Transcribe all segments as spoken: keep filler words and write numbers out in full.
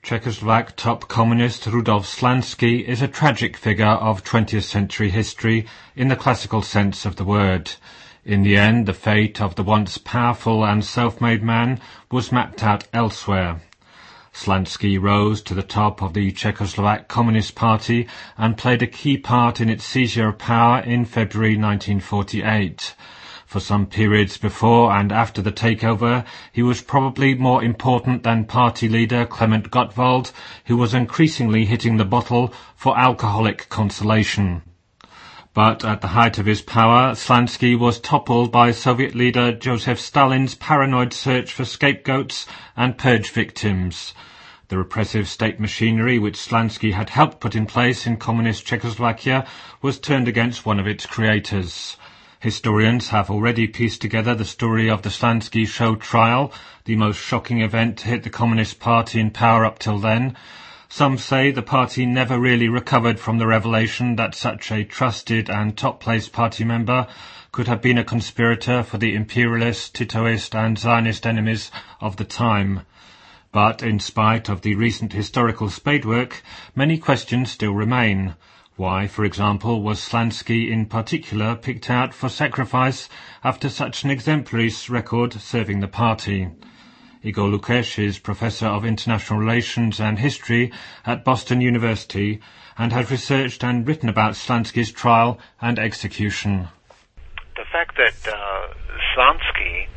Czechoslovak top communist Rudolf Slansky is a tragic figure of twentieth century history in the classical sense of the word. In the end, the fate of the once powerful and self-made man was mapped out elsewhere. Slansky rose to the top of the Czechoslovak Communist Party and played a key part in its seizure of power in February nineteen forty-eight. For some periods before and after the takeover, he was probably more important than party leader Klement Gottwald, who was increasingly hitting the bottle for alcoholic consolation. But at the height of his power, Slansky was toppled by Soviet leader Joseph Stalin's paranoid search for scapegoats and purge victims. The repressive state machinery which Slansky had helped put in place in communist Czechoslovakia was turned against one of its creators. Historians have already pieced together the story of the Slansky show trial, the most shocking event to hit the Communist Party in power up till then. Some say the party never really recovered from the revelation that such a trusted and top-placed party member could have been a conspirator for the imperialist, Titoist and Zionist enemies of the time. But in spite of the recent historical spadework, many questions still remain. Why, for example, was Slansky in particular picked out for sacrifice after such an exemplary record serving the party? Igor Lukács is Professor of International Relations and History at Boston University and has researched and written about Slansky's trial and execution. The fact that uh, Slansky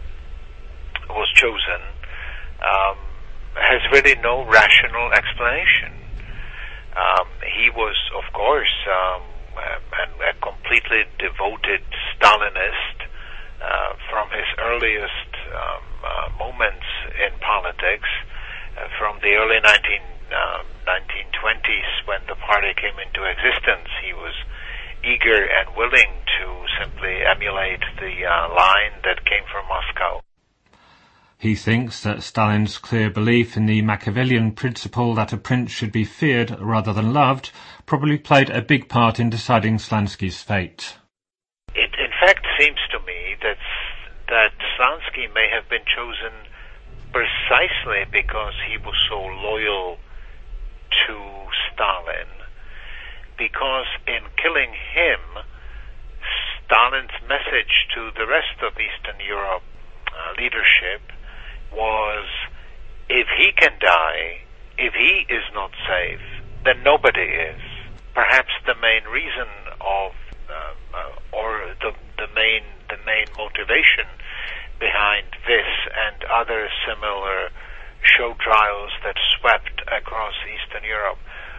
was chosen um, has really no rational explanation. Um, he was, of course, um, a, a completely devoted Stalinist uh, from his earliest um, uh, moments in politics, uh, from the early nineteen twenties when the party came into existence. He was eager and willing to simply emulate the uh, line that came from Moscow. He thinks that Stalin's clear belief in the Machiavellian principle that a prince should be feared rather than loved probably played a big part in deciding Slansky's fate. It in fact seems to me that, that Slansky may have been chosen precisely because he was so loyal to Stalin. Because in killing him, Stalin's message to the rest of Eastern Europe uh, leadership was, if he can die, if he is not safe, then nobody is. Perhaps the main reason of, uh, uh, or the the main the main motivation behind this and other similar show trials that swept across Eastern Europe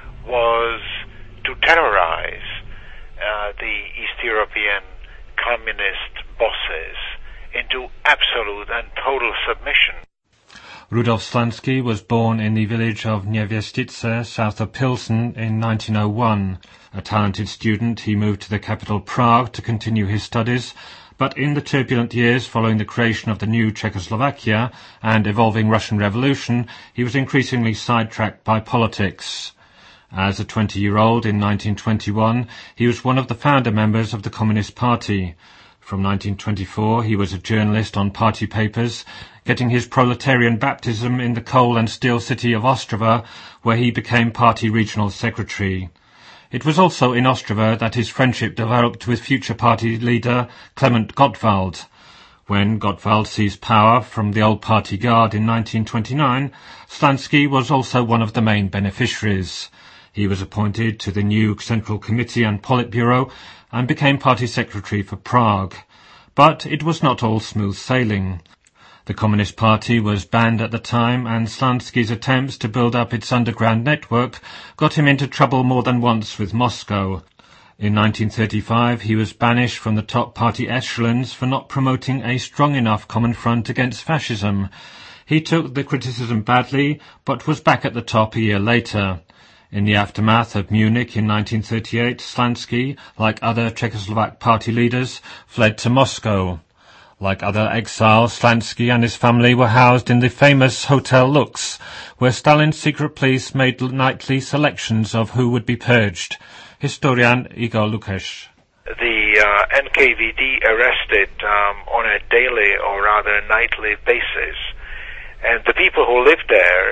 was to terrorize uh, the East European communist bosses into absolute and total submission. Rudolf Slansky was born in the village of Nevěstice, south of Pilsen, in nineteen oh one. A talented student, he moved to the capital Prague to continue his studies, but in the turbulent years following the creation of the new Czechoslovakia and evolving Russian Revolution, he was increasingly sidetracked by politics. As a twenty-year-old in nineteen twenty-one, he was one of the founder members of the Communist Party. From nineteen twenty-four, he was a journalist on party papers, getting his proletarian baptism in the coal and steel city of Ostrava, where he became party regional secretary. It was also in Ostrava that his friendship developed with future party leader Klement Gottwald. When Gottwald seized power from the old party guard in nineteen twenty-nine, Slansky was also one of the main beneficiaries. He was appointed to the new Central Committee and Politburo and became party secretary for Prague. But it was not all smooth sailing. The Communist Party was banned at the time, and Slansky's attempts to build up its underground network got him into trouble more than once with Moscow. In nineteen thirty-five, he was banished from the top party echelons for not promoting a strong enough common front against fascism. He took the criticism badly, but was back at the top a year later. In the aftermath of Munich in nineteen thirty-eight, Slansky, like other Czechoslovak party leaders, fled to Moscow. Like other exiles, Slansky and his family were housed in the famous Hotel Lux, where Stalin's secret police made nightly selections of who would be purged. Historian Igor Lukács. The uh, N K V D arrested um, on a daily or rather nightly basis, and the people who lived there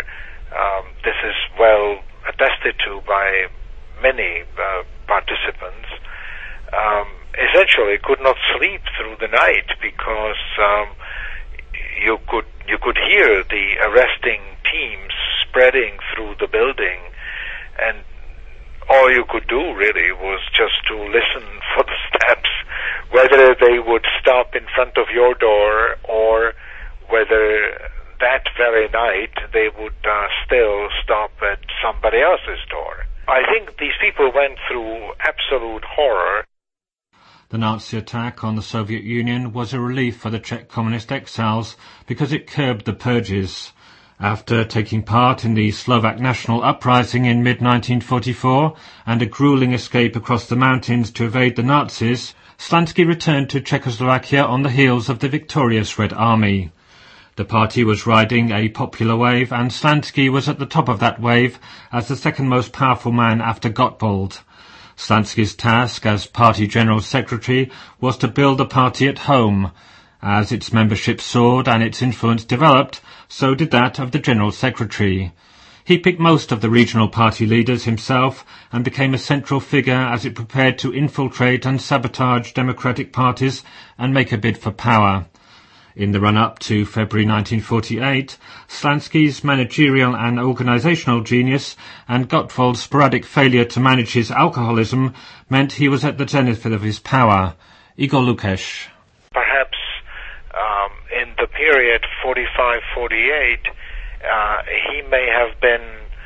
Um, this is well attested to by many uh, participants. Um, essentially could not sleep through the night because um, you could you could hear the arresting teams spreading through the building, and all you could do really was just to listen for the steps, whether they would stop in front of your door or whether that very night they would uh, still stop at somebody else's door. I think these people went through absolute horror. The Nazi attack on the Soviet Union was a relief for the Czech communist exiles because it curbed the purges. After taking part in the Slovak national uprising in mid nineteen forty-four and a grueling escape across the mountains to evade the Nazis, Slansky returned to Czechoslovakia on the heels of the victorious Red Army. The party was riding a popular wave, and Slansky was at the top of that wave as the second most powerful man after Gottwald. Slansky's task as party general secretary was to build the party at home. As its membership soared and its influence developed, so did that of the general secretary. He picked most of the regional party leaders himself and became a central figure as it prepared to infiltrate and sabotage democratic parties and make a bid for power. In the run-up to February nineteen forty-eight, Slansky's managerial and organizational genius and Gottwald's sporadic failure to manage his alcoholism meant he was at the zenith of his power. Igor Lukács. Perhaps um, in the period forty-five forty-eight, uh, he may have been,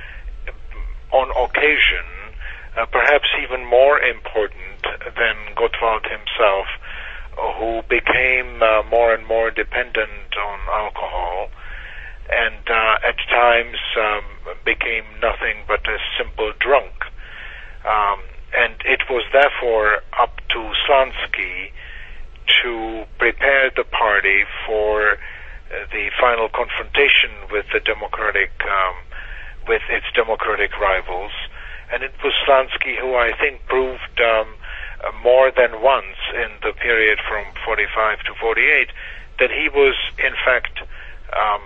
on occasion, uh, perhaps even more important than Gottwald himself, who became uh, more and more dependent on alcohol and uh, at times um, became nothing but a simple drunk. Um, and it was therefore up to Slansky to prepare the party for uh, the final confrontation with the democratic, um, with its democratic rivals. And it was Slansky who I think proved um, more than once in the period from forty-five to forty-eight that he was in fact um,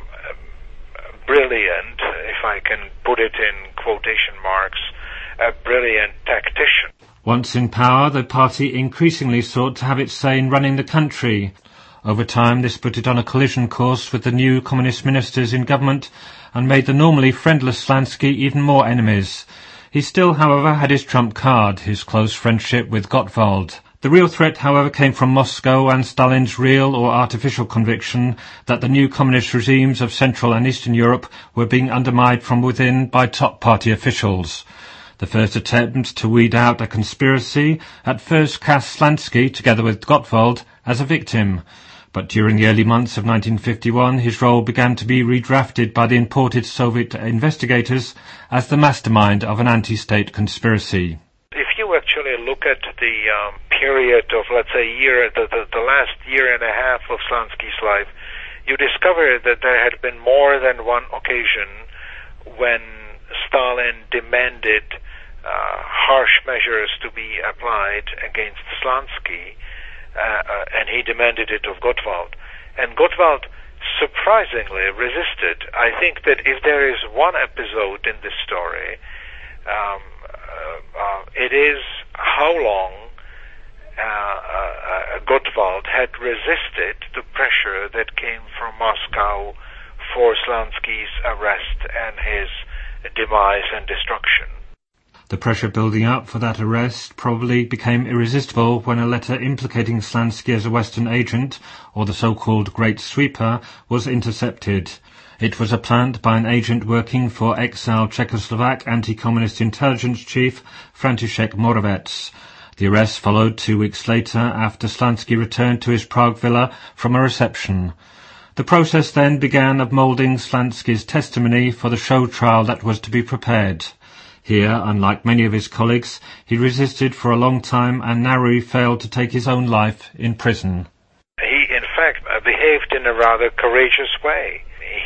brilliant, if I can put it in quotation marks, a brilliant tactician. Once in power, the party increasingly sought to have its say in running the country. Over time, this put it on a collision course with the new communist ministers in government and made the normally friendless Slansky even more enemies. He still, however, had his trump card, his close friendship with Gottwald. The real threat, however, came from Moscow and Stalin's real or artificial conviction that the new communist regimes of Central and Eastern Europe were being undermined from within by top party officials. The first attempt to weed out a conspiracy at first cast Slansky, together with Gottwald, as a victim. But during the early months of nineteen fifty-one, his role began to be redrafted by the imported Soviet investigators as the mastermind of an anti-state conspiracy. If you actually look at the um, period of, let's say, year, the, the, the last year and a half of Slansky's life, you discover that there had been more than one occasion when Stalin demanded uh, harsh measures to be applied against Slansky. Uh, uh, and he demanded it of Gottwald. And Gottwald surprisingly resisted. I think that if there is one episode in this story, um, uh, uh, it is how long uh, uh, Gottwald had resisted the pressure that came from Moscow for Slansky's arrest and his demise and destruction. The pressure building up for that arrest probably became irresistible when a letter implicating Slansky as a Western agent, or the so-called Great Sweeper, was intercepted. It was a plant by an agent working for exiled Czechoslovak anti-communist intelligence chief František Moravec. The arrest followed two weeks later after Slansky returned to his Prague villa from a reception. The process then began of moulding Slansky's testimony for the show trial that was to be prepared. Here, unlike many of his colleagues, he resisted for a long time and narrowly failed to take his own life in prison. He, in fact, behaved in a rather courageous way.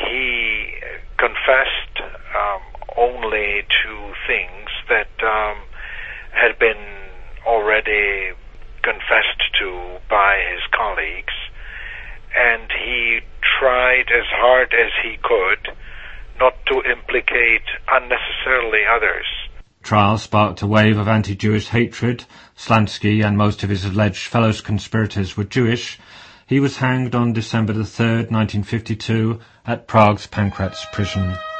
He confessed um, only to things that um, had been already confessed to by his colleagues, and he tried as hard as he could not to implicate unnecessarily others. Trial sparked a wave of anti-Jewish hatred. Slansky and most of his alleged fellow conspirators were Jewish. He was hanged on December the third, nineteen fifty-two, at Prague's Pankratz prison.